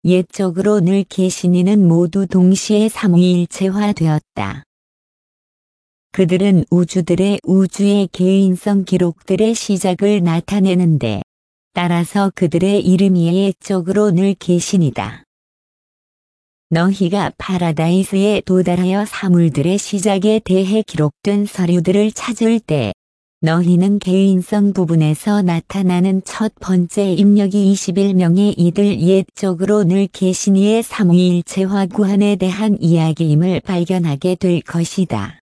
옛적으로 늘 계신 이는 모두 동시에 삼위일체화되었다. 그들은 우주들의 우주의 개인성 기록들의 시작을 나타내는데 따라서 그들의 이름이 옛적으로 늘 계신이다. 너희가 파라다이스에 도달하여 사물들의 시작에 대해 기록된 서류들을 찾을 때 너희는 개인성 부분에서 나타나는 첫 번째 입력이 21명의 이들 옛적으로 늘 계신 이의 삼위일체화 구한에 대한 이야기임을 발견하게 될 것이다.